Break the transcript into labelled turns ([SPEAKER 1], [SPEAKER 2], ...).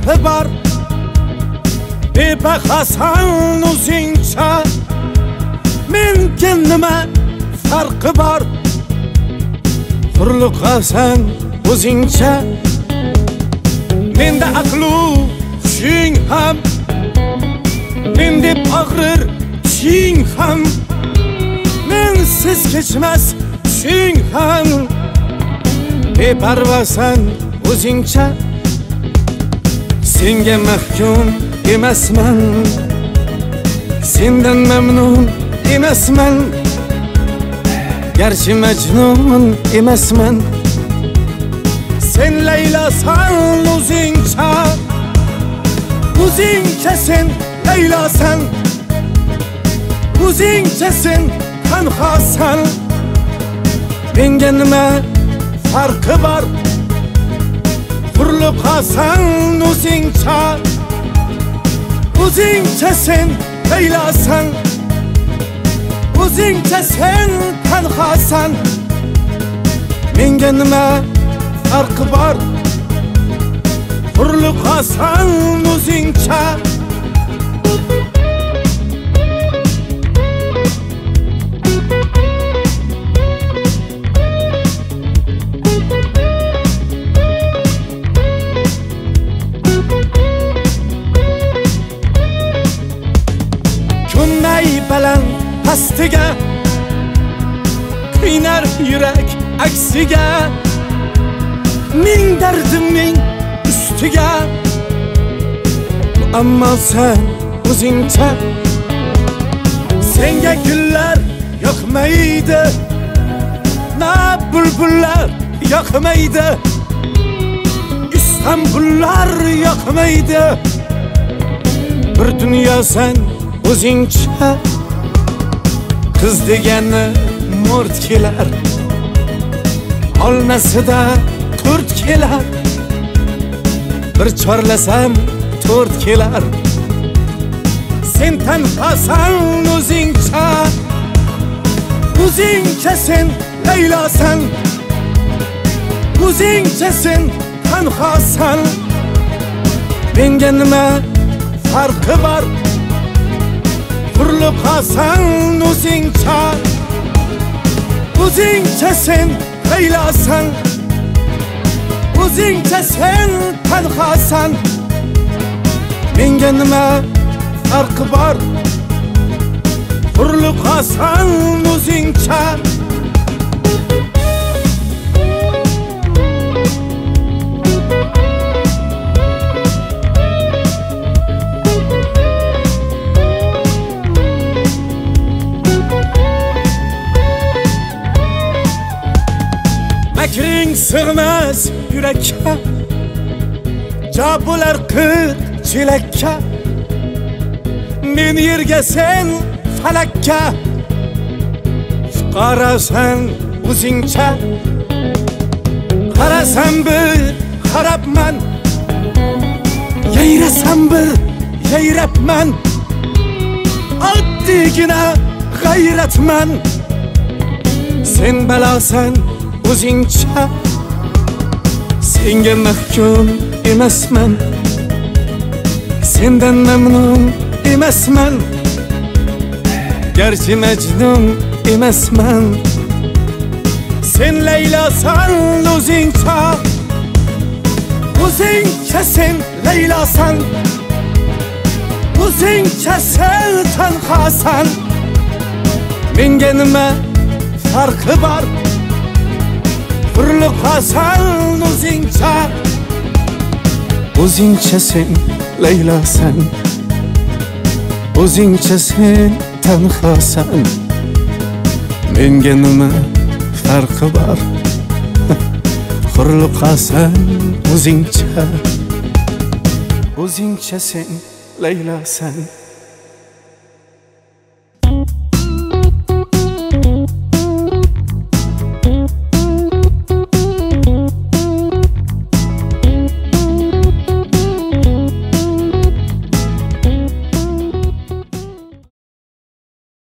[SPEAKER 1] farqi bor bebaqasan o'zingcha menga nima farqi bor hurliqasan o'zingcha menda aqlu hushing ham men deb og'rir tishing ham mensiz kechmas tushing ham beparvasan o'zingcha senga mahkum emasman sendan mamnun emasman garchi majnun emasman sen Laylosan o'zingcha o'zingcha sen Laylosan o'zingcha sen tanhosan menga nima farqi bor hurliqasan o'zingcha o'zingcha sen Laylosan o'zingcha sen tanhosan menga nima farqi bor hurliqasan o'zingcha kunay baland pastiga kuynar yurak aksiga ming dardimning ustiga ammo sen o'zingcha senga gullar yoqmaydi na bulbullar yoqmaydi Istanbullar yoqmaydi bir dunyo sen o'zingcha qiz degani mo'rt kelar olmasida to'rt kelar bir chorlasam to'rt kelar sen tanhosan o'zingcha o'zingcha sen Laylosan o'zingcha sen tanhosan menga nima farqi bor hurliqasan o'zingcha o'zingcha sen Laylosan o'zingcha sen tanhosan menga nima farqi bor hurliqasan o'zingcha makring sig'mas yurakka jo bo'lar qirq chelakka men yerga sen falakka fuqarosan o'zingcha qarasam bir qarabman yayrasam bir yayrabman oddiygina g'ayratman sen balosan o'zingcha senga mahkum emasman sendan mamnun emasman garchi majnun emasman sen Laylosan o'zingcha o'zingcha sen Laylosan o'zingcha sen tanhosan menga nima farqi bor hurliqasan o'zingcha o'zingcha sen Laylosan o'zingcha sen tanhosan menga nima farqi bor hurliqasan o'zingcha o'zingcha sen Laylosan